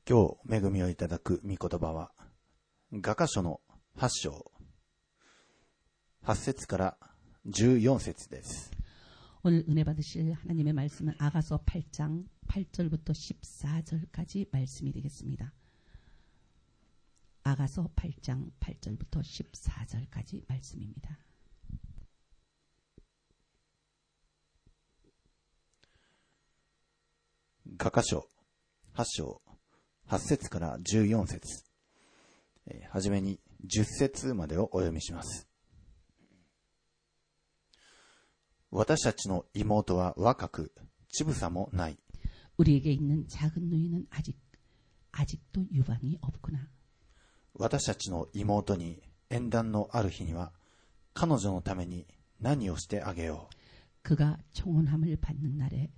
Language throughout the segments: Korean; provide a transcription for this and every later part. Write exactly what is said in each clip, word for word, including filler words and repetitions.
今日恵みをいただく御言葉は雅歌書のはち章はち節からじゅうよん節です。 오늘 은혜 받으실 하나님의 말씀은 아가서 팔 장 팔 절부터 십사 절까지 말씀이 되겠습니다. 아가서 팔 장 팔 절부터 십사 절까지 말씀입니다. 雅歌書はち章はち節からじゅうよん節、えー、はじめにじゅっ節までをお読みします。私たちの妹は若く乳房もない。 우리에게 있는 작은 누이는 아직 아직도 유방이 없구나. 私たちの妹に縁談のある日には彼女のために何をしてあげよう。 그가 청혼함을 받는 날에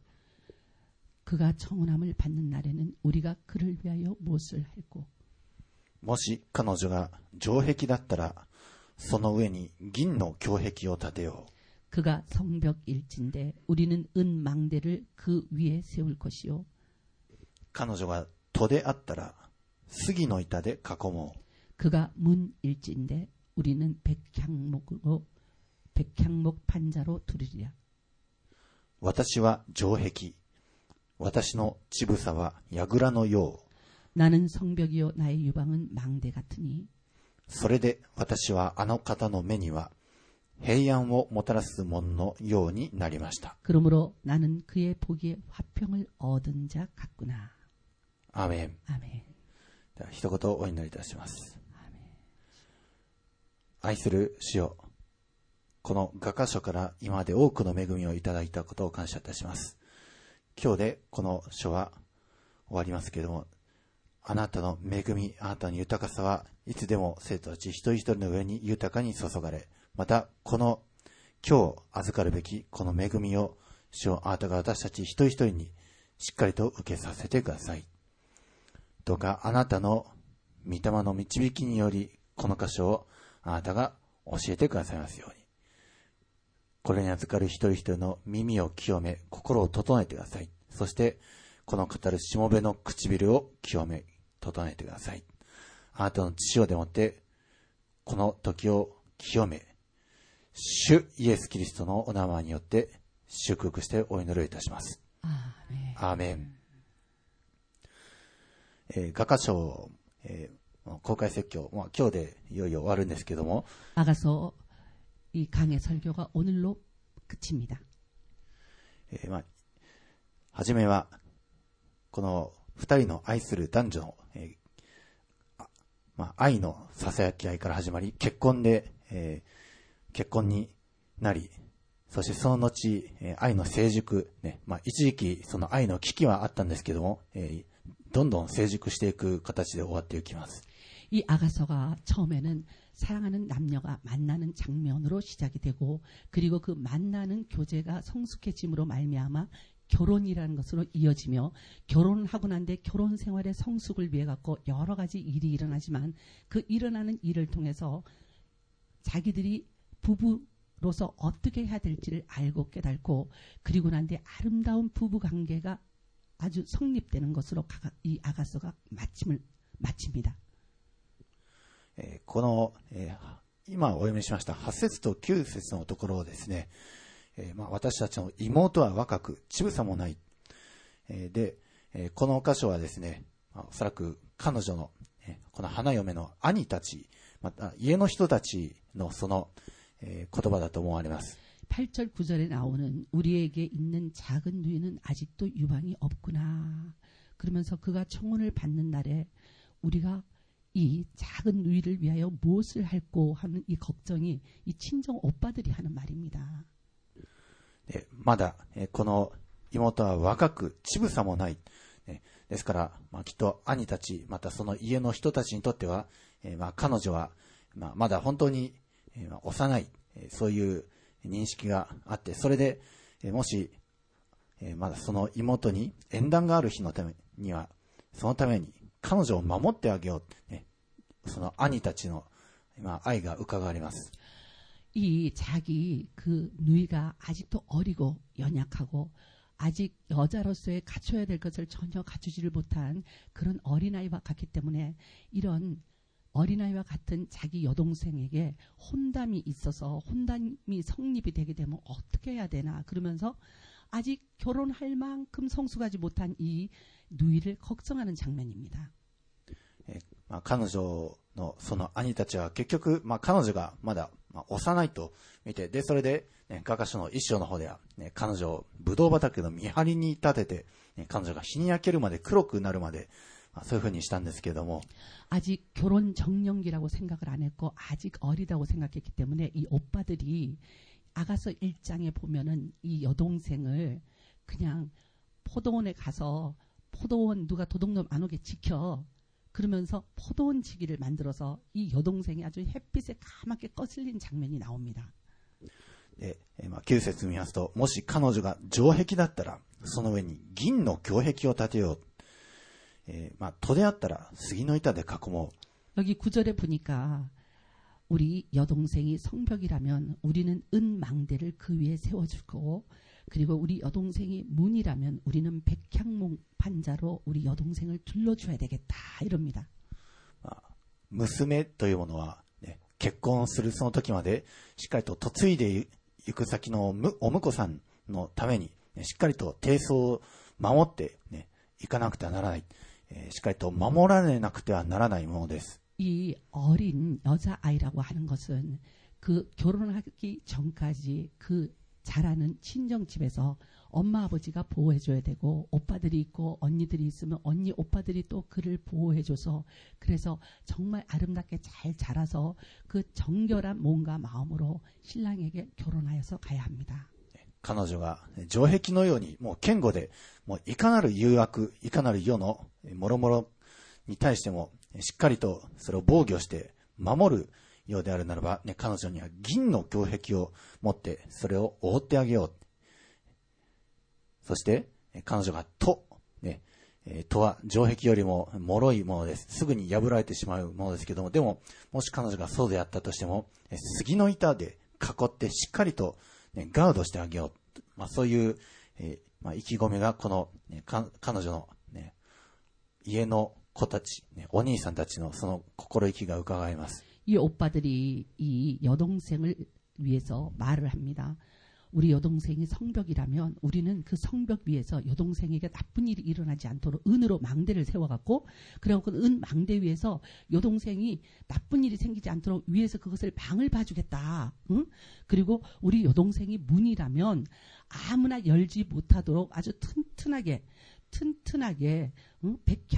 그가 청혼함을 받는 날에는 우리가 그를 위하여 무엇을 할꼬. もし彼女が城壁だったらその上に銀の胸壁を建てよう。 그가 성벽일진데 우리는 은 망대를 그 위에 세울 것이요. 彼女が戸であったら杉の板で囲もう。 그가 문일진데 우리는 백향목으로 백향목 판자로 두르리라. 私は城壁、私の乳房は櫓のよう。 나는 성벽이요 나의 유방은 망대 같으니. それで私はあの方の目には平安をもたらすもののようになりました。 그러므로 나는 그의 보기에 화평을 얻은 자 같구나. アーメン。 아멘. では一言お祈りいたします。 아멘. 愛する主よ、この雅歌書から今まで多くの恵みをいただいたことを感謝いたします。今日でこの書は終わりますけれども、あなたの恵み、あなたの豊かさはいつでも生徒たち一人一人の上に豊かに注がれ、またこの今日預かるべきこの恵みを主よ、あなたが私たち一人一人にしっかりと受けさせてください。どうかあなたの御霊の導きによりこの箇所をあなたが教えてくださいますように。これに預かる一人一人の耳を清め、心を整えてください。そしてこの語るしもべの唇を清め、整えてください。あなたの血潮でもってこの時を清め、主イエスキリストのお名前によって祝福してお祈りをいたします。アーメン。えー、雅歌書、えー、公開説教、まあ、今日でいよいよ終わるんですけども、 아가서 이 강의 설교가 오늘로 끝입니다. えーまあ、はじめはこの二人の愛する男女の、えーまあ、愛のささやき合いから始まり、結婚で、えー結婚になり、そしてその後、えー、愛の成熟、ね、まあ、一時期その愛の危機はあったんですけども、えー、どんどん成熟していく形で終わっていきます。 이 아가서가 처음에는 사랑하는 남녀가 만나는 장면으로 시작이 되고, 그리고 그 만나는 교제가 성숙해짐으로 말미암아 결혼이라는 것으로 이어지며, 결혼을 하고 난 뒤 결혼 생활의 성숙을 위해 갖고 여러 가지 일이 일어나지만, 그 일어나는 일을 통해서 자기들이 부부로서 어떻게 해야 될지를 알고 깨닫고, 그리고 난 뒤 아름다운 부부 관계가 아주 성립되는 것으로 이 아가서가 마침을 마칩니다. えー、この、えー、今お読みしましたはち節ときゅう節のところをですね、えーまあ、私たちの妹は若く乳房もない、えー、で、えー、この箇所はですね、まあ、おそらく彼女の、えー、この花嫁の兄たち、また家の人たちのその에, 言葉だと思われます。 팔 절 구 절에 나오는 우리에게 있는 작은 누이는 아직도 유방이 없구나. 그러면서 그가 청혼을 받는 날에 우리가 이 작은 누이를 위하여 무엇을 할꼬 하는 이 걱정이 이 친정 오빠들이 하는 말입니다. まだこの妹は若く乳房もない。ですから、まあ、きっと兄たち、またその家の人たちにとっては、まあ、彼女は、まあ、まだ本当に幼い、そういう認識があって、それでもしまだその妹に縁談がある日のためには、そのために彼女を守ってあげよう、ね、その兄たちの愛が伺われます。 이 자기 그 누이가 아직도 어리고 연약하고 아직 여자로서의 갖춰야 될 것을 전혀 갖추지를 못한 그런 어린아이와 같기 때문에 이런 어린아이와 같은 자기 여동생에게 혼담이 있어서 혼담이 성립이 되게 되면 어떻게 해야 되나 그러면서 아직 결혼할 만큼 성숙하지 못한 이 누이를 걱정하는 장면입니다. えーまあ、彼女のその兄たちは結局、まあ、彼女がまだ、まあ、幼いと見て、で、それで、ね、画家書の一章の方では、ね、彼女をブドウ畑の見張りに立てて、ね、彼女が日に焼けるまで黒くなるまで、まあ、そういうふうにしたんですけれども、 아직 결혼 정년기라고 생각을 안 했고 아직 어리다고 생각했기 때문에 이 오빠들이 아가서 일 장에 보면은 이 여동생을 그냥 포도원에 가서 포도원 누가 도둑놈 안 오게 지켜 그러면서 포도원 지기를 만들어서 이 여동생이 아주 햇빛에 까맣게 거슬린 장면이 나옵니다. でえーまあ、きゅう節見ますと、もし彼女が城壁だったら、その上に銀の胸壁を建てよう。えーまあ、戸であったら杉の板で囲もう。 여기 구절에 보니까 우리 여동생이 성벽이라면 우리는 은 망대를 그 위에 세워주고 그리고 우리 여동생이 문이라면 우리는 백향목 판자로 우리 여동생을 둘러줘야 되겠다 이럽니다. まあ、娘というものは、ね、結婚するその時までしっかりと嫁いで行く先のむお婿さんのために、ね、しっかりと貞操を守って、ね、行かなくてはならない、えー、しっかりと守られなくてはならないものです。 이 어린 여자아이라고 하는 것은 그 결혼하기 전까지 그 자라는 친정집에서 엄마 아버지가 보호해줘야 되고 오빠들이 있고 언니들이 있으면 언니 오빠들이 또 그를 보호해줘서 그래서 정말 아름답게 잘 자라서 그 정결한 몸과 마음으로 신랑에게 결혼하여서 가야 합니다. 彼女が城壁のようにもう堅固でもういかなる誘惑いかなる世の諸々に対してもしっかりとそれを防御して守るようであるならば、ね、彼女には銀の胸壁を持ってそれを覆ってあげよう。そして彼女が戸、ね、戸は城壁よりも脆いものです。すぐに破られてしまうものですけども、でももし彼女がそうであったとしても杉の板で囲ってしっかりと、ね、ガードしてあげよう。まあ、そういう、えーまあ、意気込みがこの、ね、か彼女の、ね、家の子たち、ね、お兄さんたちのその心意気が伺えます。 이 오빠들이 이 여동생을 위해서 말을 합니다. 우리 여동생이 성벽이라면 우리는 그 성벽 위에서 여동생에게 나쁜 일이 일어나지 않도록 은으로 망대를 세워갖고 그래갖고 은 망대 위에서 여동생이 나쁜 일이 생기지 않도록 위에서 그것을 방을 봐주겠다. 응? 그리고 우리 여동생이 문이라면 아무나 열지 못하도록 아주 튼튼하게 튼튼하게 응?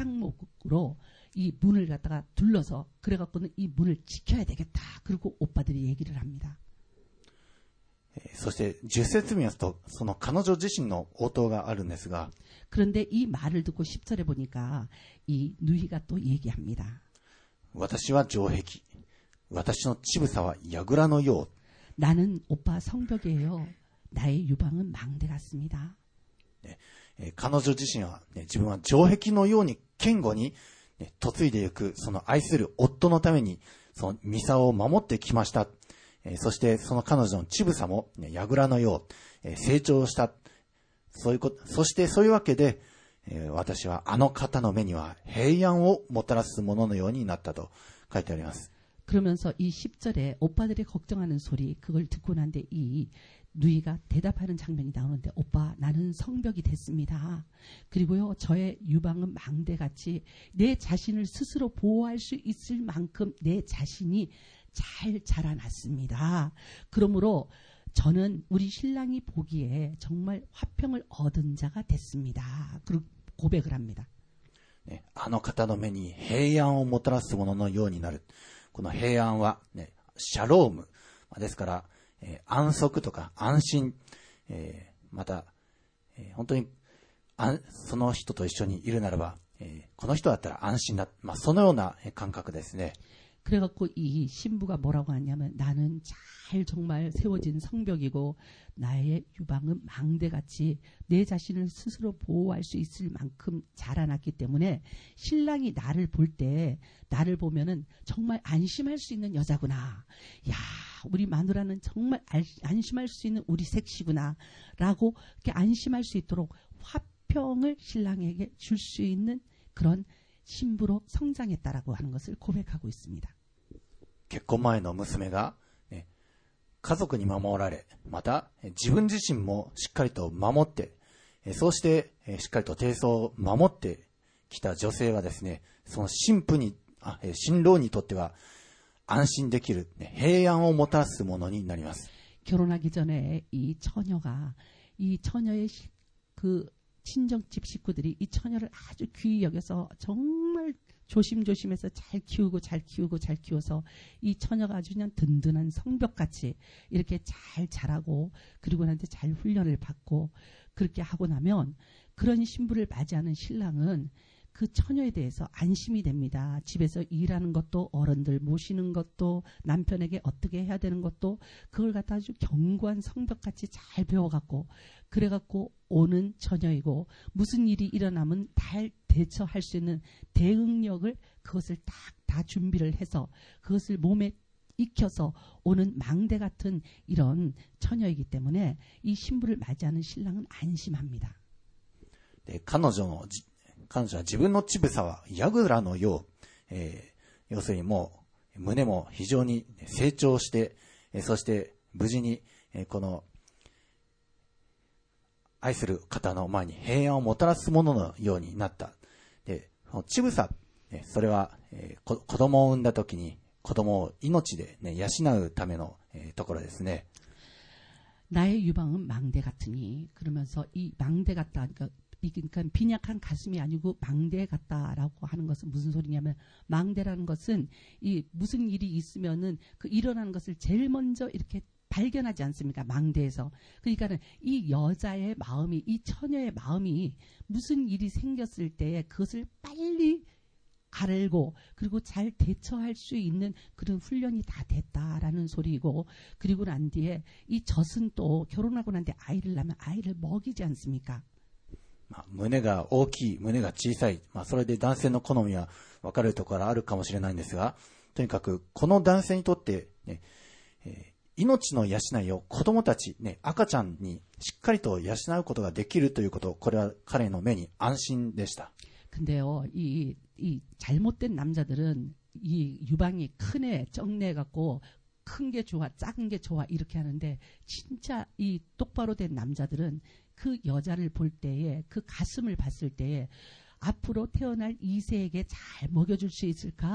백향목으로 이 문을 갖다가 둘러서 그래갖고는 이 문을 지켜야 되겠다. 그리고 오빠들이 얘기를 합니다. そして十節見ますとその彼女自身の応答があるんですが 그런데 이 말을 듣고 십 절에 보니까 이 누이가 또 얘기합니다. 私は城壁私の乳房は櫓のよう 나는 오빠 성벽이에요. 나의 유방은 망대 같습니다. ねえー、彼女自身は、ね、自分は城壁のように堅固に、ね、嫁いでいくその愛する夫のためにその御竿を守ってきました。えー、そしてその彼女の乳房も、ね、櫓のよう、えー、成長した。そういうこと、そしてそういうわけで、えー、私はあの方の目には平安をもたらすもののようになったと書いてあります。 그러면서 이 십 절에 오빠들이 걱정하는 소리 그걸 듣고 난 뒤에 이 누이가 대답하는 장면이 나오는데 오빠 나는 성벽이 됐습니다. 그리고요 저의 유방은 망대같이 내 자신을 스스로 보호할 수 있을 만큼 내 자신이 잘 자라났습니다. 그러므로 저는 우리 신랑이 보기에 정말 화평을 얻은 자가 됐습니다. 그리고 고백을 합니다. ね、あの方の目に平安をもたらすもののようになる。この平安は、ね、シャローム。ですから、えー、安息とか安心、えー、また、えー、本当にあその人と一緒にいるならば、えー、この人だったら安心だ。まあ、そのような感覚ですね。 그래갖고 이 신부가 뭐라고 하냐면 나는 잘 정말 세워진 성벽이고 나의 유방은 망대같이 내 자신을 스스로 보호할 수 있을 만큼 자라났기 때문에 신랑이 나를 볼 때 나를 보면은 정말 안심할 수 있는 여자구나. 야 우리 마누라는 정말 알, 안심할 수 있는 우리 색시구나라고 이렇게 안심할 수 있도록 화평을 신랑에게 줄 수 있는 그런 신부로 성장했다라고 하는 것을 고백하고 있습니다. 結婚前の娘が、ね、家族に守られ、また自分自身もしっかりと守って、そうしてしっかりと貞操を守ってきた女性はですね、その新婦に、あ、新郎にとっては安心できる、平安をもたらすものになります。 결혼하기 전에 이 처녀가 이 처녀의 시, 그 친정집 식구들이 이 처녀를 아주 귀히 여겨서 정말 조심조심해서 잘 키우고 잘 키우고 잘 키워서 이 처녀가 아주 그냥 든든한 성벽같이 이렇게 잘 자라고 그리고 나한테 잘 훈련을 받고 그렇게 하고 나면 그런 신부를 맞이하는 신랑은 그 처녀에 대해서 안심이 됩니다. 집에서 일하는 것도 어른들 모시는 것도 남편에게 어떻게 해야 되는 것도 그걸 갖다 아주 견고한 성벽같이 잘 배워갖고 그래갖고 오는 처녀이고 무슨 일이 일어나면 잘 대처할 수 있는 대응력을 그것을 딱 다 준비를 해서 그것을 몸에 익혀서 오는 망대 같은 이런 처녀이기 때문에 이 신부를 맞이하는 신랑은 안심합니다. 네, 彼女の彼女は自分の乳房は櫓のよう、えー、要するにもう胸も非常に成長して、えー、そして無事に、えー、この愛する方の前に平安をもたらすもののようになった。で、乳房、それは、えー、子供を産んだ時に子供を命で、ね、養うための、えー、ところですね。 나의 유방은 망대 같으니 그러면서 이 망대 같다. 그러니까 그러니까 빈약한 가슴이 아니고 망대 같다라고 하는 것은 무슨 소리냐면 망대라는 것은 이 무슨 일이 있으면은 그 일어나는 것을 제일 먼저 이렇게 발견하지 않습니까? 망대에서. 그러니까는 이 여자의 마음이 이 처녀의 마음이 무슨 일이 생겼을 때 그것을 빨리 알고 그리고 잘 대처할 수 있는 그런 훈련이 다 됐다라는 소리이고 그리고 난 뒤에 이 젖은 또 결혼하고 난 뒤에 아이를 낳으면 아이를 먹이지 않습니까? まあ、胸が大きい、胸が小さい、まあ、それで男性の好みは分かれるところがあるかもしれないんですが、とにかくこの男性にとって、ねえー、命の養いを子供たち、ね、赤ちゃんにしっかりと養うことができるということ、これは彼の目に安心でした。 근데요, 이, 이 잘못된 남자들은 이 유방이 큰 애, 쩍내 갖고 큰 게 좋아, 작은 게 좋아 이렇게 하는데 진짜 이 똑바로 된 남자들은 그 여자를 볼 때에 그 가슴을 봤을 때에 앞으로 태어날 이 세에게 잘 먹여줄 수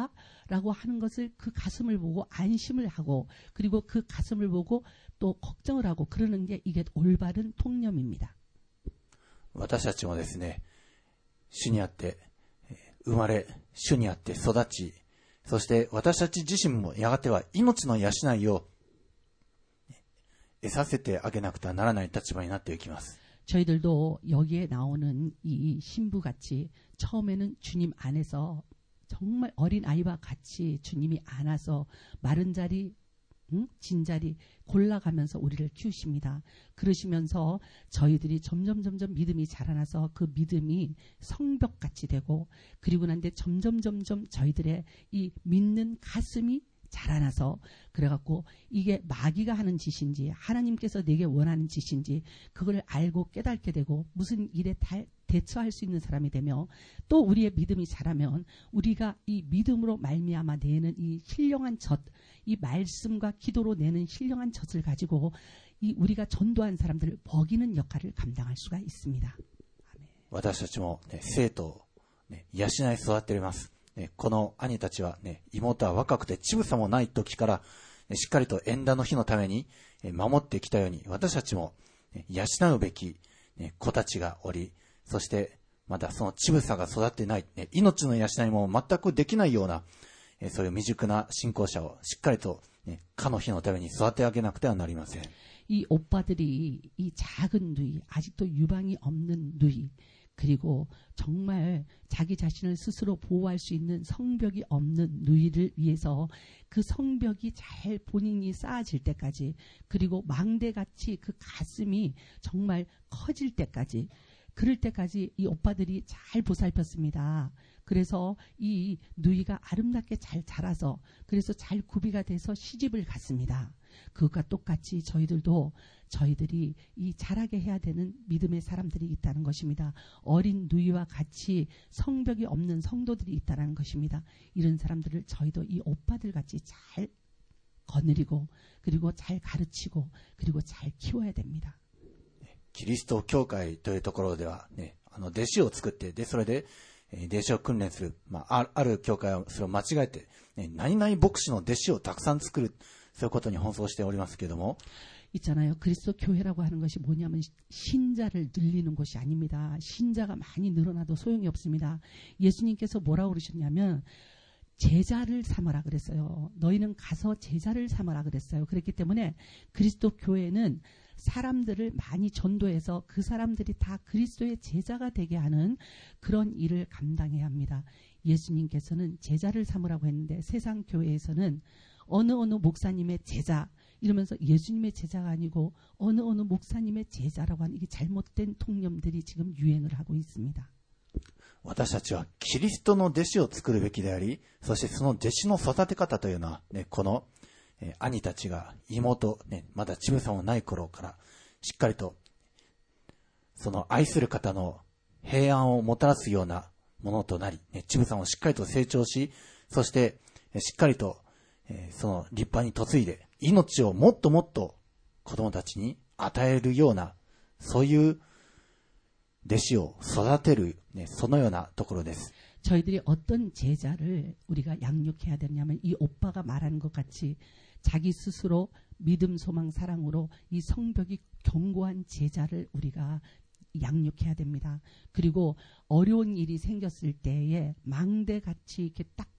있을까라고 하는 것을 그 가슴을 보고 안심을 하고 그리고 그 가슴을 보고 또 걱정을 하고 그러는 게 이게 올바른 통념입니다. 私たちもですね、主にあって生まれ、主にあって育ち、そして私たち自身もやがては命の養いを得させてあげなくてはならない立場になっていきます。 저희들도 여기에 나오는 이 신부같이 처음에는 주님 안에서 정말 어린 아이와 같이 주님이 안아서 마른 자리, 응? 진 자리 골라가면서 우리를 키우십니다. 그러시면서 저희들이 점점 점점 믿음이 자라나서 그 믿음이 성벽같이 되고 그리고 난 뒤에 점점 점점 저희들의 이 믿는 가슴이 자라나서 그래갖고 이게 마귀가 하는 짓인지 하나님께서 내게 원하는 짓인지 그걸 알고 깨닫게 되고 무슨 일에 다 대처할 수 있는 사람이 되며 또 우리의 믿음이 자라면 우리가 이 믿음으로 말미암아 내는 이 신령한 젖, 이 말씀과 기도로 내는 신령한 젖을 가지고 이 우리가 전도한 사람들을 먹이는 역할을 감당할 수가 있습니다. 아멘. 私たちも、ね、生徒を、ね、養い育てます。この兄たちは、ね、妹は若くて乳房もない時から、ね、しっかりと縁談の日のために守ってきたように私たちも、ね、養うべき、ね、子たちがおり、そしてまだその乳房が育ってない、ね、命の養いも全くできないような、えそういう未熟な信仰者をしっかりと、ね、かの日のために育て上げなくてはなりません。 이 오빠들이 이 작은 누이, 아직도 유방이 없는 누이 그리고 정말 자기 자신을 스스로 보호할 수 있는 성벽이 없는 누이를 위해서 그 성벽이 잘 본인이 쌓아질 때까지 그리고 망대같이 그 가슴이 정말 커질 때까지 그럴 때까지 이 오빠들이 잘 보살폈습니다. 그래서 이 누이가 아름답게 잘 자라서 그래서 잘 구비가 돼서 시집을 갔습니다. 그것과 똑같이 저희들도 저희들이 이 자라게 해야 되는 믿음의 사람들이 있다는 것입니다. 어린 누이와 같이 성벽이 없는 성도들이 있다는 것입니다. 이런 사람들을 저희도 이 오빠들 같이 잘 거느리고 그리고 잘 가르치고 그리고 잘 키워야 됩니다. キリスト教会というところではね、あの弟子を作って、でそれで弟子を訓練する、まあ、ある教会はそれを間違えて、ね、何々牧師の弟子をたくさん作る、そういうことに奔走しておりますけれども、 있잖아요. 그리스도 교회라고 하는 것이 뭐냐면 신자를 늘리는 것이 아닙니다. 신자가 많이 늘어나도 소용이 없습니다. 예수님께서 뭐라고 그러셨냐면 제자를 삼아라 그랬어요. 너희는 가서 제자를 삼아라 그랬어요. 그랬기 때문에 그리스도 교회는 사람들을 많이 전도해서 그 사람들이 다 그리스도의 제자가 되게 하는 그런 일을 감당해야 합니다. 예수님께서는 제자를 삼으라고 했는데 세상 교회에서는 어느 어느 목사님의 제자 이러면서 예수님의 제자가 아니고 어느 어느 목사님의 제자라고 하는 이게 잘못된 통념들이 지금 유행을 하고 있습니다. 私たちはキリストの弟子を作るべきであり、そしてその弟子の育て方というのは、ね、この、えー、兄たちが妹、ね、まだ乳房もない頃からしっかりとその愛する方の平安をもたらすようなものとなり、ね、乳房をしっかりと成長し、そしてしっかりと、えー、その立派に嫁いで命をもっともっと子供たちに与えるようなそういう弟子を育てる、ね、そのようなところです。 저희들이 어떤 제자를 우리가 양육해야 되냐면 이 오빠가 말하는 것 같이 자기 스스로 믿음, 소망, 사랑으로 이 성벽이 견고한 제자를 우리가 양육해야 됩니다. 그리고 어려운 일이 생겼을 때에 망대같이 이렇게 딱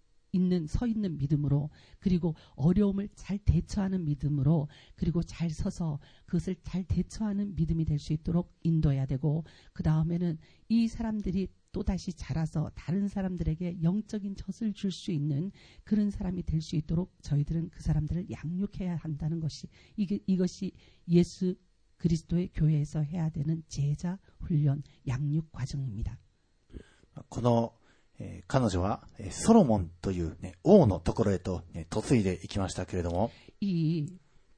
있는 서 있는 믿음으로 그리고 어려움을 잘 대처하는 믿음으로 그리고 잘 서서 그것을 잘 대처하는 믿음이 될 수 있도록 인도해야 되고 그 다음에는 이 사람들이 또다시 자라서 다른 사람들에게 영적인 젖을 줄 수 있는 그런 사람이 될 수 있도록 저희들은 그 사람들을 양육해야 한다는 것이 이게, 이것이 예수 그리스도의 교회에서 해야 되는 제자 훈련 양육 과정입니다. このえー、彼女は、えー、ソロモンという、ね、王のところへと、ね、嫁いでいきましたけれども、 이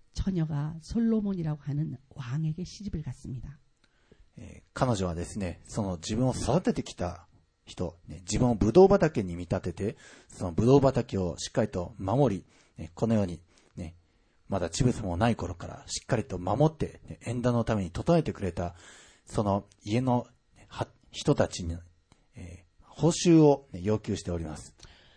처녀가 솔로몬이라고 하는 왕에게 시집을 갔습니다. えー、彼女はですね、その自分を育ててきた人、ね、自分をブドウ畑に見立てて、そのブドウ畑をしっかりと守り、ね、このように、ね、まだ乳房もない頃からしっかりと守って、ね、縁談のために整えてくれた、その家の、ね、人たちに、えー報酬を要求しております。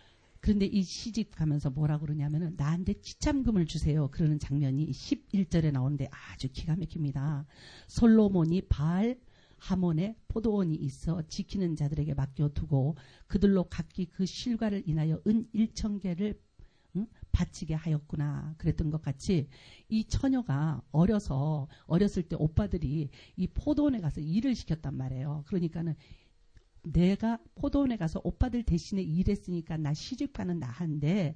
그런데 이 시집 가면서 뭐라고 그러냐면은 나한테 지참금을 주세요. 그러는 장면이 십일 절에 나오는데 아주 기가 막힙니다. 솔로몬이 바알 하몬에 포도원이 있어 지키는 자들에게 맡겨두고 그들로 각기 그 실과를 인하여 은 일천 개를 응? 바치게 하였구나. 그랬던 것 같이 이 처녀가 어려서 어렸을 때 오빠들이 이 포도원에 가서 일을 시켰단 말이에요. 그러니까는 내가 포도원에 가서 오빠들 대신에 일했으니까 나 시집가는 나한데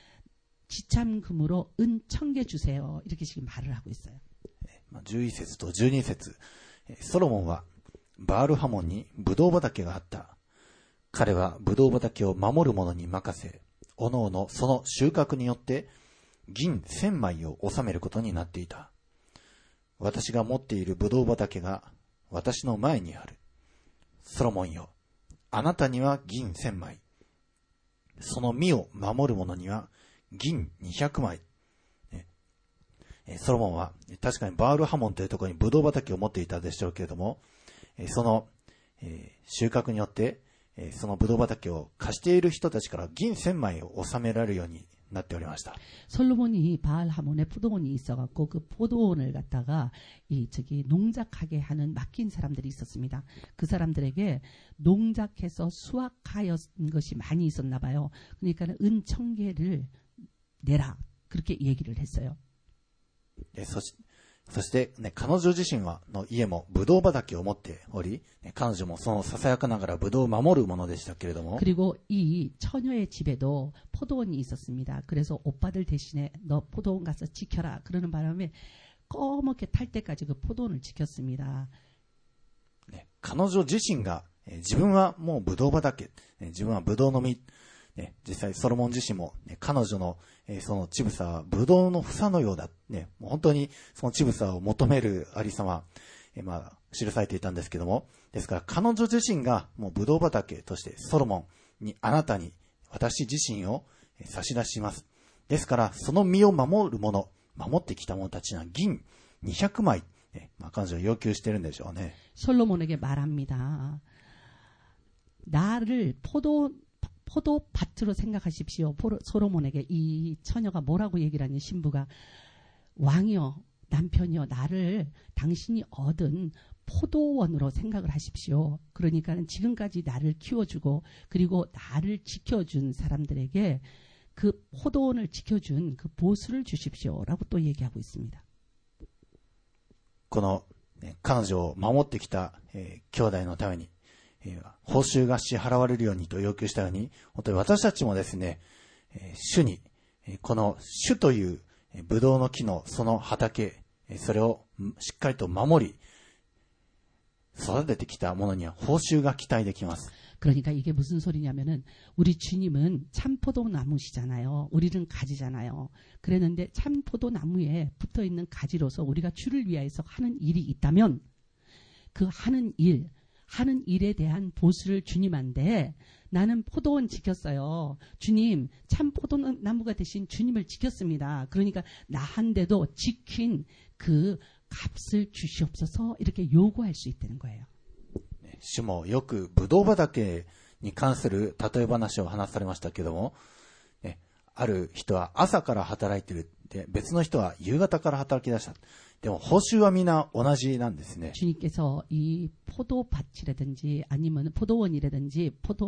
지참금으로 은 천 개 주세요. 이렇게 지금 말을 하고 있어요. じゅういち節とじゅうに節、ソロモンはバールハモンにブドウ畑があった。彼はブドウ畑を守る者に任せ、おのおのその収穫によって銀千枚を納めることになっていた。私が持っているブドウ畑が私の前にある。ソロモンよ、あなたには銀千枚、その実を守る者には銀二百枚。ソロモンは確かにバールハモンというところにブドウ畑を持っていたでしょうけれども、その収穫によってそのブドウ畑を貸している人たちから銀千枚を納められるようになっておりました。 솔로몬이 바알 하몬에 포도원이 있어갖고 그 포도원을 갖다가 이 저기 농작하게 하는 맡긴 사람들이 있었습니다. 그 사람들에게 농작해서 수확하였 것이 많이 있었나 봐요. 그러니까 은 천 개를 내라 그렇게 얘기를 했어요. そしそして、ね、彼女自身はの家もブドウ畑を持っており、ね、彼女もそのささやかながらブドウを守るものでしたけれども、 그리고 이 처녀의 집에도 포도원이 있었습니다. 그래서 오빠들 대신에 너 포도원 가서 지켜라 그러는 바람에 꺼멓게 탈 때까지 그 포도원을 지켰습니다. ね、彼女自身が、え自分はもうブドウ畑、自分はブドウの実ね、実際ソロモン自身も、ね、彼女の、えー、その乳房はブドウの房のようだ、ね、もう本当にその乳房を求めるありさま、えー、まあ、記されていたんですけども、ですから彼女自身がもうブドウ畑としてソロモンに、あなたに私自身を差し出します。ですからその身を守る者、守ってきた者たちは銀にひゃくまい、ね、まあ、彼女は要求しているんでしょうね。 솔로몬에게 말합니다. 나를 포도 포도밭으로 생각하십시오. 포로, 솔로몬에게 이 처녀가 뭐라고 얘기를 하니, 신부가 왕이여, 남편이여, 나를 당신이 얻은 포도원으로 생각을 하십시오. 그러니까 지금까지 나를 키워주고 그리고 나를 지켜준 사람들에게 그 포도원을 지켜준 그 보수를 주십시오라고 또 얘기하고 있습니다. この、ね、彼女を守ってきた、えー、兄弟のために、えー、報酬が支払われるようにと要求したように、本当に私たちもですね、えー、主に、えー、この主という、えー、ブドウの木のその畑、えー、それをしっかりと守り育ててきたものには報酬が期待できます。 그러니까 이게 무슨 소리냐면은, 우리 주님은 참포도나무시잖아요. 우리는 가지잖아요. 그랬는데 참포도나무에 붙어있는 가지로서 우리가 주를 위하여서 하는 일이 있다면 그 하는 일, 하는 일에 대한 보수를 주님한테, 나는 포도원 지켰어요. 주님, 참포도나무가 되신 주님을 지켰습니다. 그러니까 나한테도 지킨 그 값을 주시옵소서, 이렇게 요구할 수 있다는 거예요. 主もよくブドウ畑に関する例え話を話されましたけども、ね、ある人は朝から働いてる、で別の人は夕方から働き出した。でも報酬はみんな同じなんですね。 주님께서 이 포도밭이라든지 아니면 포도원이라든지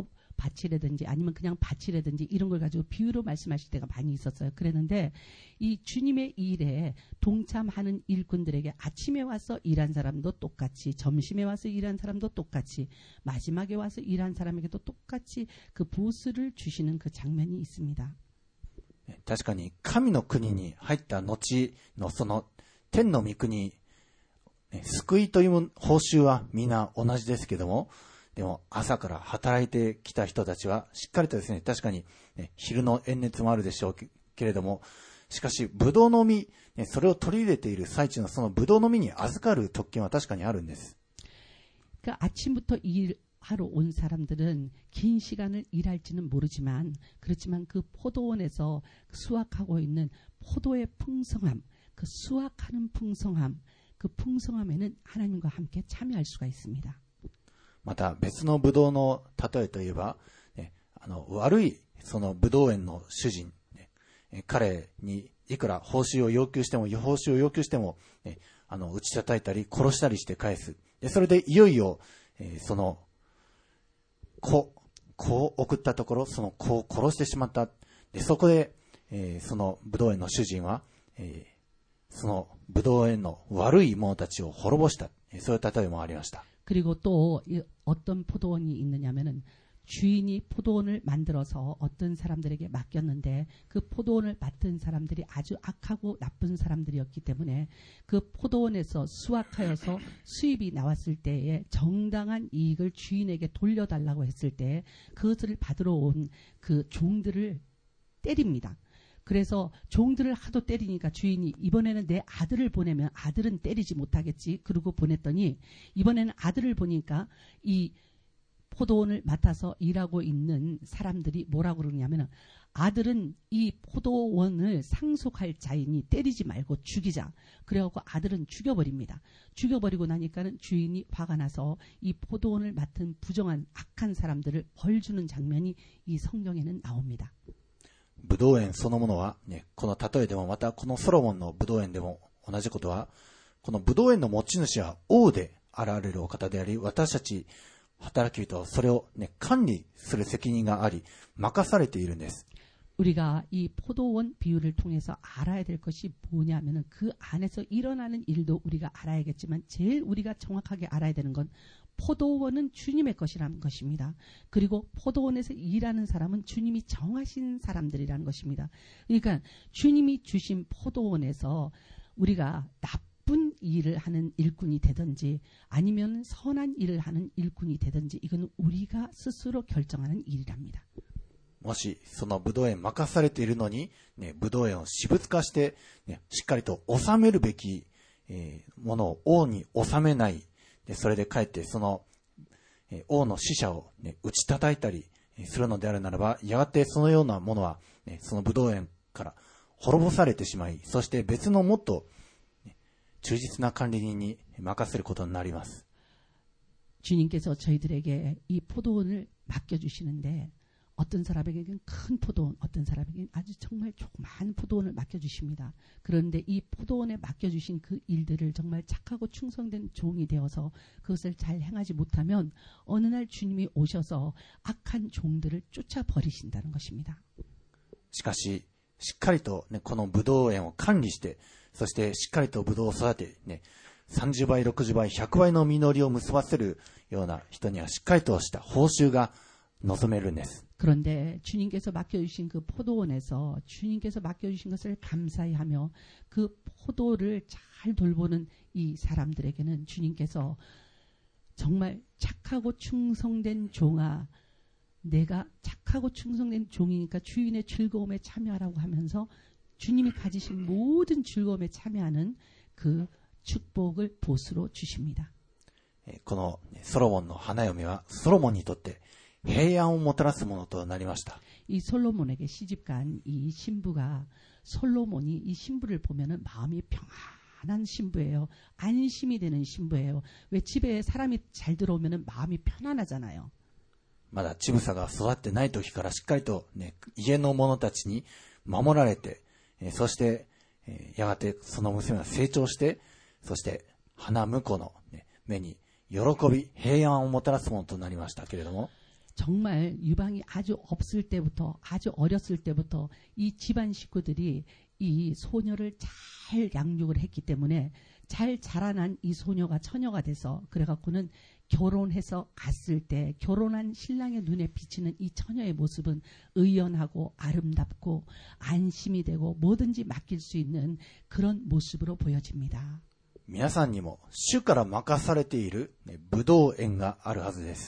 포도밭이라든지 아니면 그냥 밭이라든지 이런 걸 가지고 비유로 말씀하실 때가 많이 있었어요. 그랬는데 이 주님의 일에 동참하는 일꾼들에게 아침에 와서 일한 사람도 똑같이, 점심에 와서 일한 사람도 똑같이, 마지막에 와서 일한 사람에게도 똑같이 그 보수를 주시는 그 장면이 있습니다. 確かに神の国に入った後のその天の御国、救いという報酬はみんな同じですけども、でも朝から働いてきた人たちはしっかりとですね、確かに、ね、昼の炎熱もあるでしょうけれども、しかしブドウの実、ね、それを取り入れている最中のそのブドウの実に預かる特権は確かにあるんです。 그러니까 아침부터 일하러 온 사람들은 긴 시간을 일할지는 모르지만, 그렇지만 그 포도원에서 수확하고 있는 포도의 풍성함, 그 수확하는 풍성함, 그 풍성함에는 하나님과 함께 참여할 수가 있습니다. また別のブドウの例えといえば、ね、あの悪いそのブドウ園の主人、ね、彼にいくら報酬を要求しても報酬を要求しても、ね、あの打ち叩いたり殺したりして返す。でそれでいよいよ、えー、その子子を送ったところ、その子を殺してしまった。でそこで、えー、そのブドウ園の主人は、えーそのブドウ園の悪い者たちを滅ぼした。そういう例えもありました。 그리고 또 어떤 포도원이 있느냐면은, 주인이 포도원을 만들어서 어떤 사람들에게 맡겼는데 그 포도원을 맡은 사람들이 아주 악하고 나쁜 사람들이었기 때문에 그 포도원에서 수확하여서 수입이 나왔을 때에 정당한 이익을 주인에게 돌려달라고 했을 때 그것을 받으러 온 그 종들을 때립니다. 그래서 종들을 하도 때리니까 주인이 이번에는 내 아들을 보내면 아들은 때리지 못하겠지. 그러고 보냈더니 이번에는 아들을 보니까 이 포도원을 맡아서 일하고 있는 사람들이 뭐라고 그러냐면, 아들은 이 포도원을 상속할 자이니 때리지 말고 죽이자. 그래갖고 아들은 죽여버립니다. 죽여버리고 나니까는 주인이 화가 나서 이 포도원을 맡은 부정한 악한 사람들을 벌주는 장면이 이 성경에는 나옵니다. ブドウ園そのものは、ね、この例えでもまたこのソロモンのブドウ園でも同じことは、このブドウ園の持ち主は王であられるお方であり、私たち働き人はそれを、ね、管理する責任があり任されているんです。 우리가 이 포도원 비유를 통해서 알아야 될 것이 뭐냐면은, 그 안에서 일어나는 일도 우리가 알아야겠지만 제일 우리가 정확하게 알아야 되는 건 포도원은 주님의 것이라는 것입니다. 그리고 포도원에서 일하는 사람은 주님이 정하신 사람들이라는 것입니다. 그러니까 주님이 주신 포도원에서 우리가 나쁜 일을 하는 일꾼이 되든지 아니면 선한 일을 하는 일꾼이 되든지, 이건 우리가 스스로 결정하는 일이랍니다. もしそのブドウ園任されているのに、ね、ブドウ園を私物化して、ね、しっかりと治めるべき、えー、ものを王に治めない。で、それでかえってその、えー、王の使者を、ね、打ち叩いたりするのであるならば、やがてそのようなものは、ね、そのブドウ園から滅ぼされてしまい、そして別のもっと、ね、忠実な管理人に任せることになります。 주님께서 저희들에게 이 포도원을 맡겨주시는데 어떤 사람에게는 큰 포도원, 어떤 사람에게는 아주 정말 조그마한 포도원을 맡겨주십니다. 그런데 이 포도원에 맡겨주신 그 일들을 정말 착하고 충성된 종이 되어서 그것을 잘 행하지 못하면 어느 날 주님이 오셔서 악한 종들을 쫓아버리신다는 것입니다. しかし、しっかりと、ね、このブドウ園を管理して、そしてしっかりとブドウを育て、ね、さんじゅうばい、ろくじゅうばい、ひゃくばいの実りを結ばせるような人にはしっかりとした報酬が望めるんです。 그런데 주님께서 맡겨주신 그 포도원에서 주님께서 맡겨주신 것을 감사히 하며 그 포도를 잘 돌보는 이 사람들에게는 주님께서 정말 착하고 충성된 종아, 내가 착하고 충성된 종이니까 주인의 즐거움에 참여하라고 하면서 주님이 가지신 모든 즐거움에 참여하는 그 축복을 보수로 주십니다. このソロモンの花嫁はソロモンにとって平安をもたらすものとなりました。 이 솔로몬에게 시집간 이 신부가 솔로몬이 이 신부를 보면은 마음이 평안한 신부예요. 안심이 되는 신부예요. 왜 집에 사람이 잘 들어오면은 마음이 편안하잖아요. まだ乳房が育ってない時からしっかりと、ね、家の者たちに守られて、えー、そして、えー、やがてその娘が成長して、そして花婿の、ね、目に喜び、平安をもたらすものとなりましたけれども、 정말 유방이 아주 없을 때부터 아주 어렸을 때부터 이 집안 식구들이 이 소녀를 잘 양육을 했기 때문에 잘 자라난 이 소녀가 처녀가 돼서 그래갖고는 결혼해서 갔을 때 결혼한 신랑의 눈에 비치는 이 처녀의 모습은 의연하고 아름답고 안심이 되고 뭐든지 맡길 수 있는 그런 모습으로 보여집니다. 皆さんにも主から任されている、ね、ブドウ園があるはずです。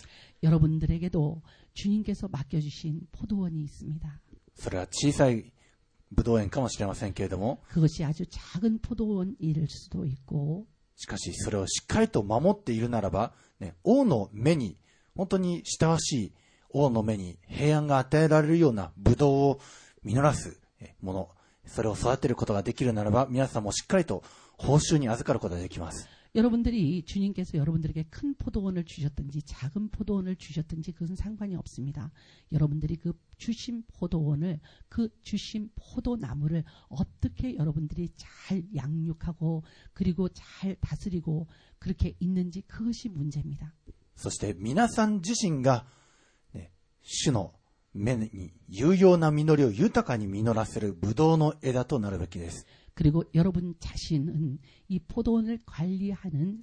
여러분들에게도 주님께서 맡겨주신 포도원이 있습니다. それは小さいブドウ園かもしれませんけれども、 그것이 아주 작은 포도원일 수도 있고, しかしそれをしっかりと守っているならば、ね、王の目に本当に親しい王の目に平安が与えられるようなブドウを実らすもの、それを育てることができるならば、皆さんもしっかりと報酬に預かることができます。 여러분들이 주님께서 여러분들에게 큰 포도원을 주셨든지 작은 포도원을 주셨든지 그것은 상관이 없습니다. 여러분들이 그 주신 포도원을 그 주신 포도나무를 어떻게 여러분들이 잘 양육하고 그리고 잘 다스리고 그렇게 있는지 그것이 문제입니다. そして皆さん自身が、ね、主の目に有用な実りを豊かに実らせるブドウの枝となるべきです。 그리고 여러분 자신은 이 포도원을 관리하는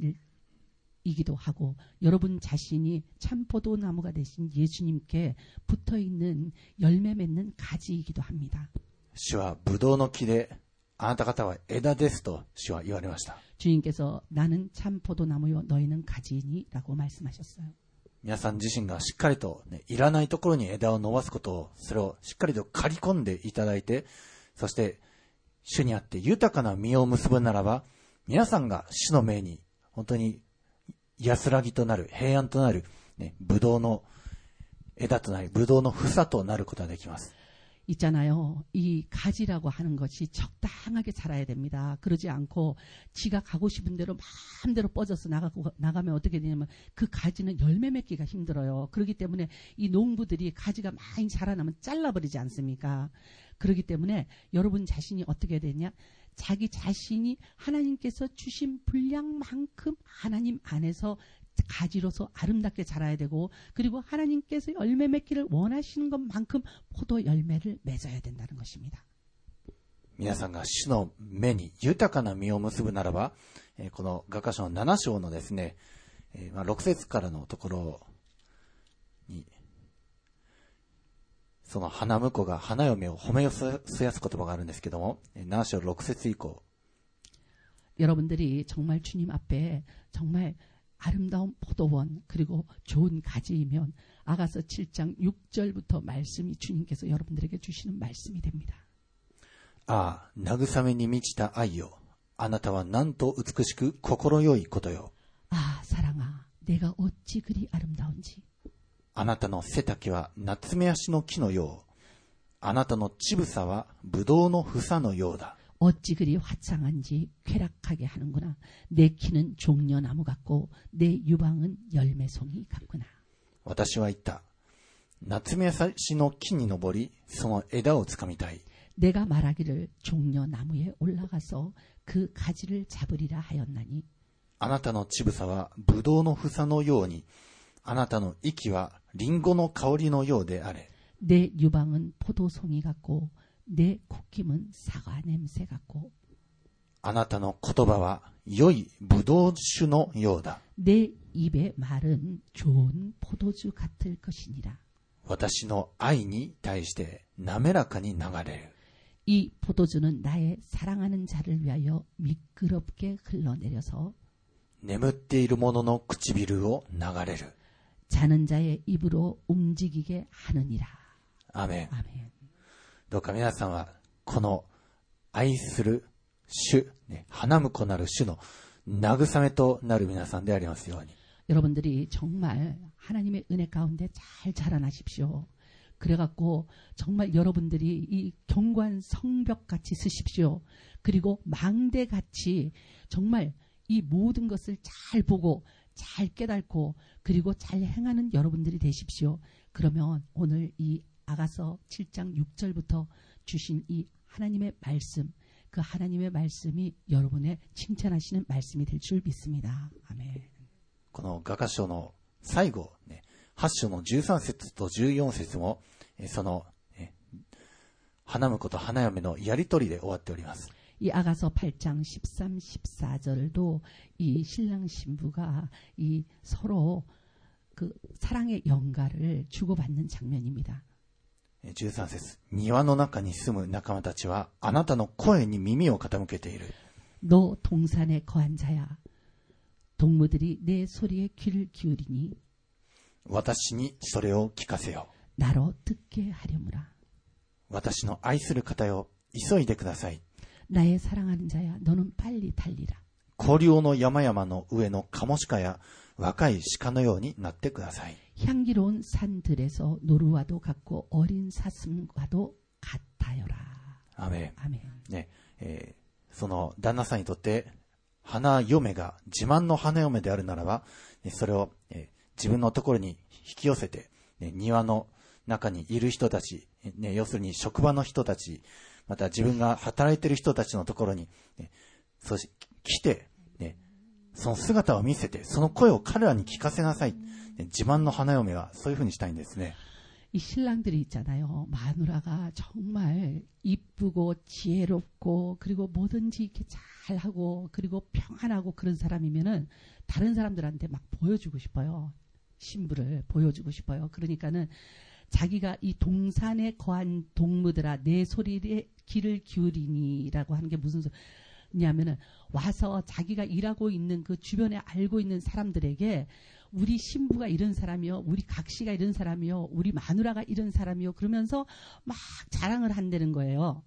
사람이기도 하고 여러분 자신이 참 포도나무가 되신 예수님께 붙어있는 열매 맺는 가지이기도 합니다. 主はブドウの木であなた方は枝ですと主は言われました。 주님께서 나는 참 포도나무요 너희는 가지니 라고 말씀하셨어요. 皆さん自身がしっかりと、ね、いらないところに枝を伸ばすことを、それをしっかりと刈り込んでいただいて、そして主にあって豊かな実を結ぶならば、皆さんが主の目に本当に安らぎとなる、平安となる、ね、ブドウの枝となり、ブドウの房となることができます。 있잖아요. 이 가지라고 하는 것이 적당하게 자라야 됩니다. 그러지 않고 지가 가고 싶은 대로 마음대로 뻗어서 나가고, 나가면 어떻게 되냐면 그 가지는 열매 맺기가 힘들어요. 그렇기 때문에 이 농부들이 가지가 많이 자라나면 잘라버리지 않습니까? 그렇기 때문에 여러분 자신이 어떻게 되냐? 자기 자신이 하나님께서 주신 분량만큼 하나님 안에서 가지로서 아름답게 자라야 되고 그리고 하나님께서 열매 맺기를 원하시는 것만큼 포도 열매를 맺어야 된다는 것입니다. 皆さんが主の目に豊かな実を結ぶならば、この雅歌書のなな章のですね、ろく節からのところに、その花婿が花嫁を褒め寄せやす言葉があるんですけども、なな章ろく節以降、 여러분들이 정말 주님 앞에 정말 아름다운 포도원 그리고 좋은 가지이면 아가서 칠 장 육 절부터 말씀이 주님께서 여러분들에게 주시는 말씀이 됩니다. ああ、慰めに満ちた愛よ。あなたはなんと美しく心よいことよ。 아 사랑아 내가 어찌 그리 아름다운지. あなたの背丈は夏目足の木のよう。あなたの乳房はブドウの房のようだ。 어찌 그리 화창한지 쾌락하게 하는구나. 내 키는 종려나무 같고 내 유방은 열매송이 같구나. 私は言った。夏目足の木に登り、その枝をつかみたい。 내가 말하기를 종려나무에 올라가서 그 가지를 잡으리라 하였나니. あなたの乳房はブドウの房のように、あなたの息はリンゴの香りのようであれ。 내 유방은 포도송이 같고 내 콧김은 사과 냄새 같고. あなたの言葉は良いブドウ酒のようだ。 내 입의 말은 좋은 포도주 같을 것이니라. 私の愛に対して滑らかに流れる。 이 포도주는 나의 사랑하는 자를 위하여 미끄럽게 흘러내려서 眠っている者の唇を流れる。 자는 자의 입으로 움직이게 하느니라. アメン。 아멘. どうか皆さんはこの愛する主、ね、花婿なる主の慰めとなる皆さんでありますように。 여러분들이 정말 하나님의 은혜 가운데 잘 자라나십시오. 그래갖고 정말 여러분들이 이 견고한 성벽같이 쓰십시오. 그리고 망대같이 정말 이 모든 것을 잘 보고 잘 깨닫고 그리고 잘 행하는 여러분들이 되십시오. 그러면 오늘 이 아가서 칠 장 육 절부터 주신 이 하나님의 말씀, 그 하나님의 말씀이 여러분의 칭찬하시는 말씀이 될 줄 믿습니다. 아멘. この雅歌書の最後、ね、はち章のじゅうさん節とじゅうよん節も、その、ね、花婿と花嫁のやりとりで終わっております。 이 아가서 팔 장 십삼, 십사 절도 이 신랑 신부가 이 서로 그 사랑의 연가를 주고받는 장면입니다. じゅうさん節、庭の中に住む仲間たちはあなたの声に耳を傾けている。 너 동산에 거한 자야. 동무들이 내 소리에 귀를 기울이니 私にそれを聞かせよ。 나로 듣게 하려무라. 私の愛する方よ、急いでください。 나의 사랑하는 자야, 너는 빨리 달리라. 荒涼の山々の上のカモシカや若い鹿のようになってください。 향기로운 산들에서 노루와도 같고 어린 사슴과도 같아요라. アメン。 아멘. ね、えー、その旦那さんにとって花嫁が自慢の花嫁であるならば、それを、えー、自分のところに引き寄せて、ね、庭の中にいる人たち、ね、要するに職場の人たち、また自分が働いている人たちのところに、ね、そうし来て、ね、その姿を見せて、その声を彼らに聞かせなさい。ね、自慢の花嫁はそういうふうにしたいんですね。 이 신랑들이 있잖아요. 마누라가 정말 이쁘고 지혜롭고 그리고 뭐든지 이렇게 잘하고 그리고 평안하고 그런 사람이면은 다른 사람들한테 막 보여주고 싶어요. 신부를 보여주고 싶어요. 그러니까는 자기가 이 동산에 거한 동무들아 내 소리에 귀를 기울이니라고 하는 게 무슨 소리냐면은 와서 자기가 일하고 있는 그 주변에 알고 있는 사람들에게 우리 신부가 이런 사람이요, 우리 각시가 이런 사람이요, 우리 마누라가 이런 사람이요, 그러면서 막 자랑을 한다는 거예요.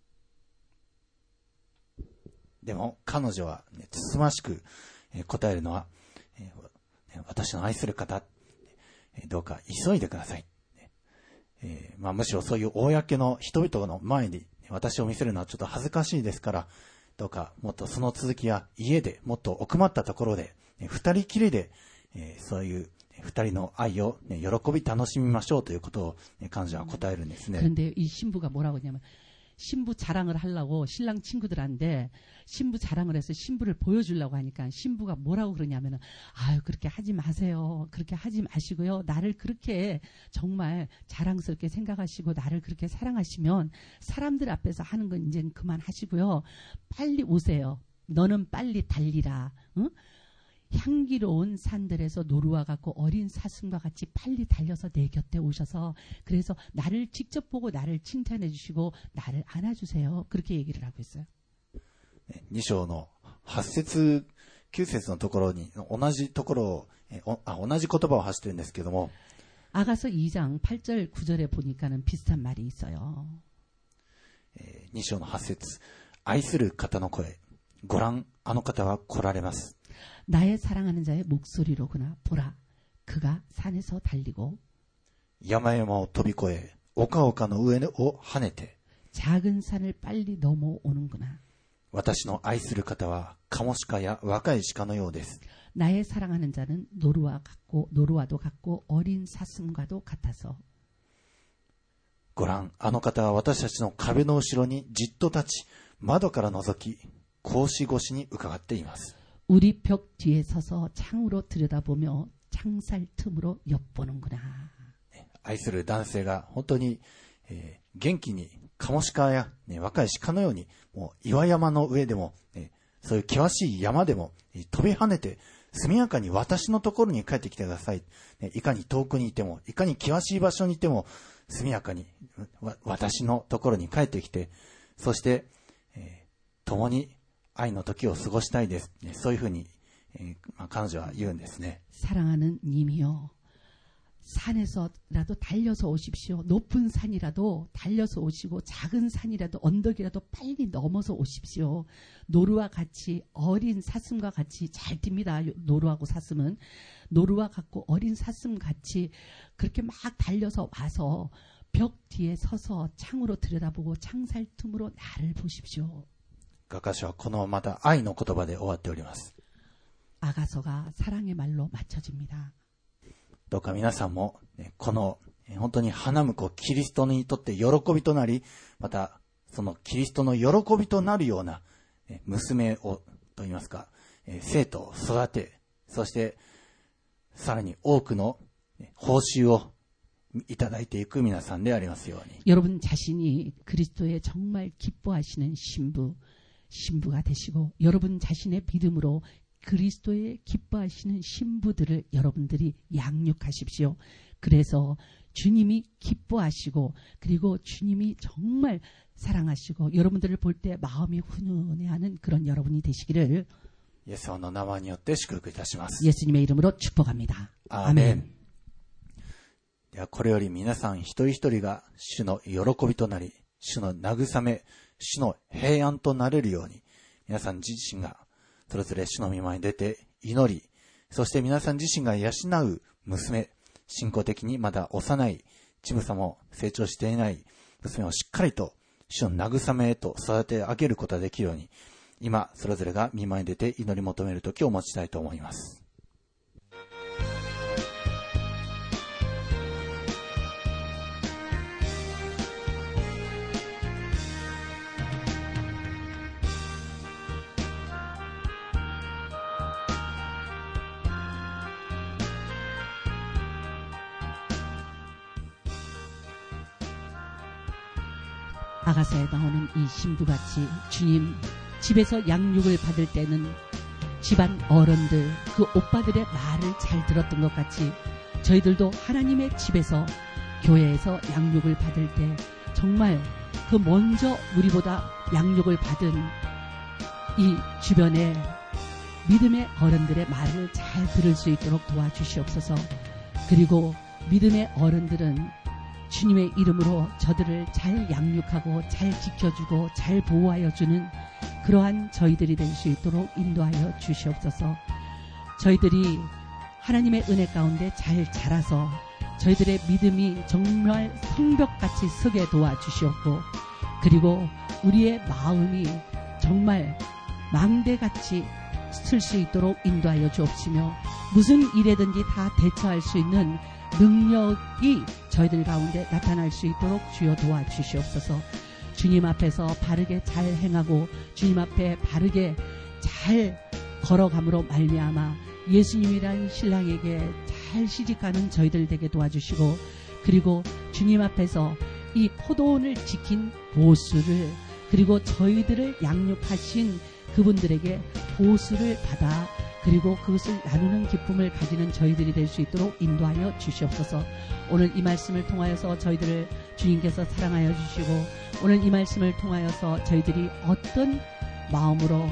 でも彼女は、ね、つつましく、えー、答えるのは、えー、私の愛する方、えー、どうか急いでください。えーまあ、むしろそういう公の人々の前に私を見せるのはちょっと恥ずかしいですから、どうかもっとその続きは家でもっと奥まったところで、ね、二人きりで、えー、そういう二人の愛を、ね、喜び楽しみましょうということを、ね、彼女は答えるんですね。 그런데 이 신부가 뭐라고 하냐면 신부 자랑을 하려고 신랑 친구들한테 신부 자랑을 해서 신부를 보여주려고 하니까 신부가 뭐라고 그러냐면은 아유 그렇게 하지 마세요. 그렇게 하지 마시고요. 나를 그렇게 정말 자랑스럽게 생각하시고 나를 그렇게 사랑하시면 사람들 앞에서 하는 건 이제 그만하시고요. 빨리 오세요. 너는 빨리 달리라. 응? 향기로운 산들에서 노루와 같고 어린 사슴과 같이 빨리 달려서 내 곁에 오셔서 그래서 나를 직접 보고 나를 칭찬해 주시고 나를 안아주세요. 그렇게 얘기를 하고 있어요. に章のはち節きゅう節のところに同じところを、えおあ同じ言葉を発してるんですけども、 아가서 이 장 팔 절 구 절에 보니까는 비슷한 말이 있어요. えーに章のはち節、愛する方の声、ご覧あの方は来られます。 나의 사랑하는 자의 목소리로구나. 보라, 그가 산에서 달리고 山々を飛び越え、丘々の上を跳ねて、 작은 산을 빨리 넘어오는구나. 私の愛する方はカモシカや若い鹿のようです。 나의 사랑하는 자는 노루와 같고 노루와도 같고 어린 사슴과도 같아서 ご覧あの方は私たちの壁の後ろにじっと立ち、窓から覗き、格子越しに伺っています。 우리 벽 뒤에 서서 창으로 들여다보며 창살 틈으로 엿보는구나. 愛する男性が本当に、えー、元気にカモシカや、ね、若い鹿のように、もう岩山の上でも、ね、そういう険しい山でも飛び跳ねて速やかに私のところに帰ってきてください、ね、いかに遠くにいても、いかに険しい場所にいても速やかにわ私のところに帰ってきて、そして、えー、共に愛の時を過ごしたいです、ね、そういうふうに、えーまあ、彼女は言うんですね。 사랑하는 님이여, 산에서라도 달려서 오십시오. 높은 산이라도 달려서 오시고 작은 산이라도 언덕이라도 빨리 넘어서 오십시오. 노루와 같이 어린 사슴과 같이 잘 뜁니다. 노루하고 사슴은 노루와 같고 어린 사슴 같이 그렇게 막 달려서 와서 벽 뒤에 서서 창으로 들여다보고 창살 틈으로 나를 보십시오. 画家書はこのまた愛の言葉で終わっております。 아가서가 사랑의 말로 맞춰집니다. どうか皆さんも、ね、この本当に花婿キリストにとって喜びとなり、またそのキリストの喜びとなるような娘をといいますか、生徒を育て、そしてさらに多くの報酬をいただいていく皆さんでありますように。 여러분 자신이 그리스도의 정말 기뻐하시는 신부, 신부가 되시고 여러분 자신의 믿음으로 그리스도의 기뻐하시는 신부들을 여러분들이 양육하십시오. 그래서 주님이 기뻐하시고 그리고 주님이 정말 사랑하시고 여러분들을 볼 때 마음이 훈훈해하는 그런 여러분이 되시기를 イエス様の名前によって祝福いたします。 예수님의 이름으로 축복합니다. アーメン。ではこれより皆さん一人一人が主の喜びとなり、主の慰め、主の平安となれるように、皆さん自身がそれぞれ主の御前に出て祈り、そして皆さん自身が養う娘、信仰的にまだ幼い、乳房も成長していない娘をしっかりと主の慰めへと育て上げることができるように、今それぞれが御前に出て祈り求める時を持ちたいと思います。 아가서에 나오는 이 신부같이 주님 집에서 양육을 받을 때는 집안 어른들 그 오빠들의 말을 잘 들었던 것 같이 저희들도 하나님의 집에서 교회에서 양육을 받을 때 정말 그 먼저 우리보다 양육을 받은 이 주변의 믿음의 어른들의 말을 잘 들을 수 있도록 도와주시옵소서. 그리고 믿음의 어른들은 주님의 이름으로 저들을 잘 양육하고 잘 지켜주고 잘 보호하여 주는 그러한 저희들이 될 수 있도록 인도하여 주시옵소서. 저희들이 하나님의 은혜 가운데 잘 자라서 저희들의 믿음이 정말 성벽같이 서게 도와주시옵고, 그리고 우리의 마음이 정말 망대같이 쓸 수 있도록 인도하여 주옵시며, 무슨 일에든지 다 대처할 수 있는 능력이 저희들 가운데 나타날 수 있도록 주여 도와주시옵소서. 주님 앞에서 바르게 잘 행하고 주님 앞에 바르게 잘 걸어감으로 말미암아 예수님이란 신랑에게 잘 시집가는 저희들 되게 도와주시고, 그리고 주님 앞에서 이 포도원을 지킨 보수를, 그리고 저희들을 양육하신 그분들에게 보수를 받아 그리고 그것을 나누는 기쁨을 가지는 저희들이 될 수 있도록 인도하여 주시옵소서. 오늘 이 말씀을 통하여서 저희들을 주님께서 사랑하여 주시고, 오늘 이 말씀을 통하여서 저희들이 어떤 마음으로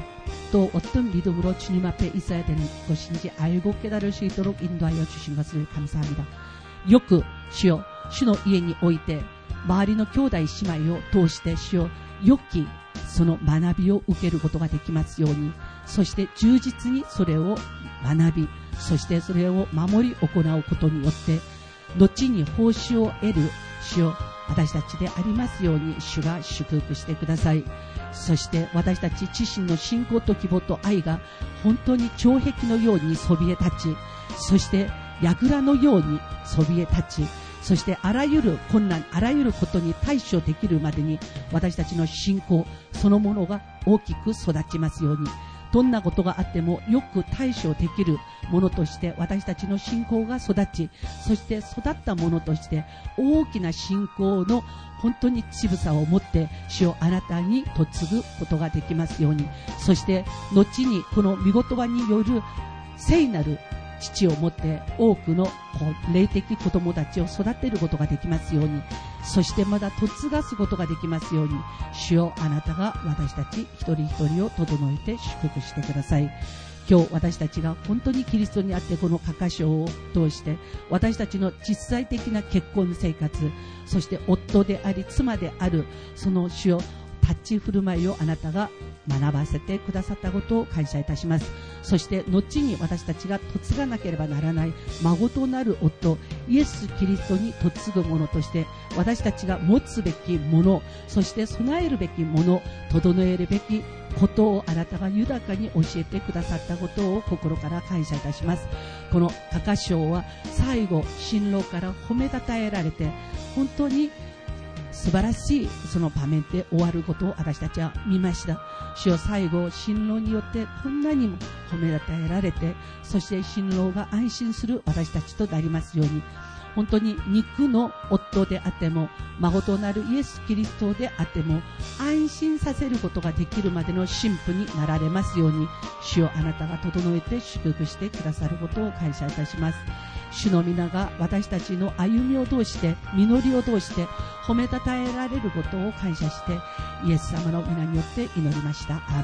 또 어떤 믿음으로 주님 앞에 있어야 되는 것인지 알고 깨달을 수 있도록 인도하여 주신 것을 감사합니다. よく主よ、主の家において周りの兄弟姉妹を通して主よ、良きその学びを受けることができますように、そして充実にそれを学び、そしてそれを守り行うことによって後に報酬を得る主よ、私たちでありますように主が祝福してください。そして私たち自身の信仰と希望と愛が本当に城壁のようにそびえ立ち、そして櫓のようにそびえ立ち、そしてあらゆる困難、あらゆることに対処できるまでに私たちの信仰そのものが大きく育ちますように、どんなことがあってもよく対処できるものとして私たちの信仰が育ち、そして育ったものとして大きな信仰の本当に乳房を持って主をあなたに嫁ぐことができますように、そして後にこの御言葉による聖なる父を持って多くの霊的子供たちを育てることができますように、そしてまだ嫁がすことができますように、主よ、あなたが私たち一人一人を整えて祝福してください。今日私たちが本当にキリストにあってこの箇箇所を通して私たちの実際的な結婚生活、そして夫であり妻であるその主よ、立ち振る舞いをあなたが学ばせてくださったことを感謝いたします。そして後に私たちが嫁がなければならない孫となる夫イエス・キリストに嫁ぐ者として私たちが持つべきもの、そして備えるべきもの、整えるべきことをあなたが豊かに教えてくださったことを心から感謝いたします。この箇所は最後新郎から褒めたたえられて本当に素晴らしいその場面で終わることを私たちは見ました。主よ、最後新郎によってこんなにも褒めたたえられて、そして新郎が安心する私たちとなりますように、本当に肉の夫であっても孫となるイエス・キリストであっても安心させることができるまでの新婦になられますように、主よ、あなたが整えて祝福してくださることを感謝いたします。主の皆が私たちの歩みを通して実りを通して褒めたたえられることを感謝してイエス様の皆によって祈りました。アー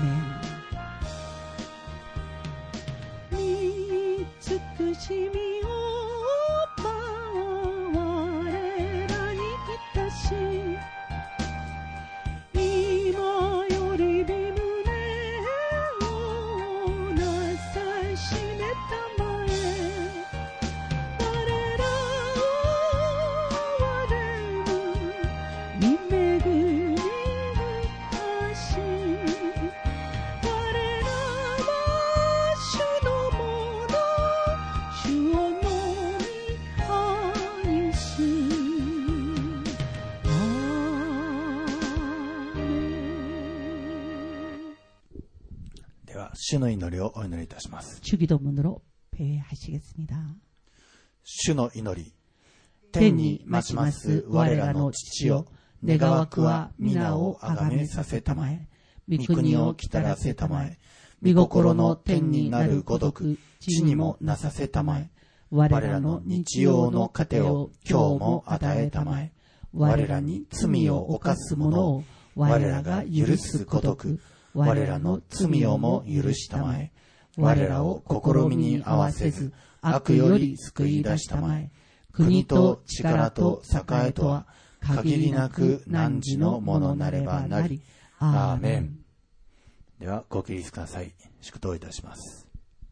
メン。慈しみを我らに来たし、今より身胸をなさしめたまえ、我らを我るにめぐりかし、我らは主のもの、主をのみ愛す。アーメン。 では主の祈りをお祈りいたします。 주기도문으로 배하시겠습니다. 主の祈り。天にまします我らの父よ、願わくは皆をあがめさせたまえ、御国をきたらせたまえ、御心の天になるごとく地にもなさせたまえ、我らの日曜の糧を今日も与えたまえ、我らに罪を犯す者を我らが許すごとく我らの罪をも許したまえ、我らを試みに合わせず悪より救い出したまえ、国と力と栄とは限りなく汝のものなればなり。アーメン。ではご起立ください。祝祷いたします。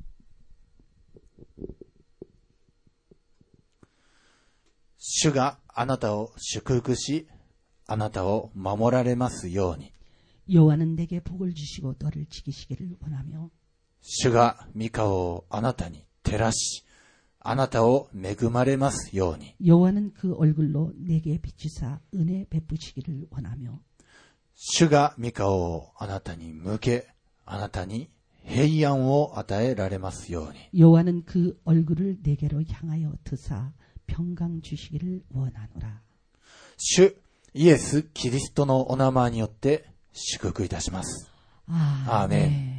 主があなたを祝福し、あなたを守られますように。 여호와는 내게 복을 주시고 너를 지키시기를 원하며 主が御顔をあなたに照らし、あなたを恵まれますように。 여호와는 그 얼굴로 내게 비추사 은혜 베푸시기를 원하며 主が御顔をあなたに向け、あなたに平安を与えられますように。 여호와는 그 얼굴을 내게로 향하여 드사 평강 주시기를 원하노라. 主イエス・キリストのお名前によって祝福いたします。アーメン。